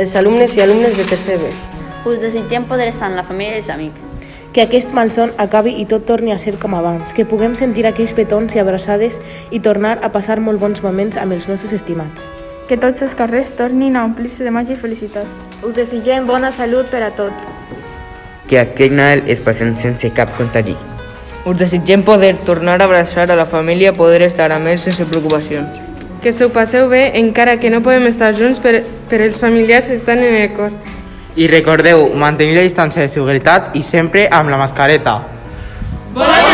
els alumnes i alumnes de tercer B. Us desitgem poder estar amb la família i els amics. Que aquest malson acabi i tot torni a ser com abans, que puguem sentir aquells petons i abraçades i tornar a passar molt bons moments amb els nostres estimats. Que tots els carrers tornin a omplir-se de màgia i felicitat. Us desitgem bona salut per a tots. Que aquest Nadal es passem sense cap contagi. Us desitgem poder tornar a abraçar a la família, poder estar amb ells sense preocupacions. Que s'ho passeu bé, encara que no podem estar junts, però els familiars estan en el cor. I recordeu, mantenir la distància de seguretat i sempre amb la mascareta. Bona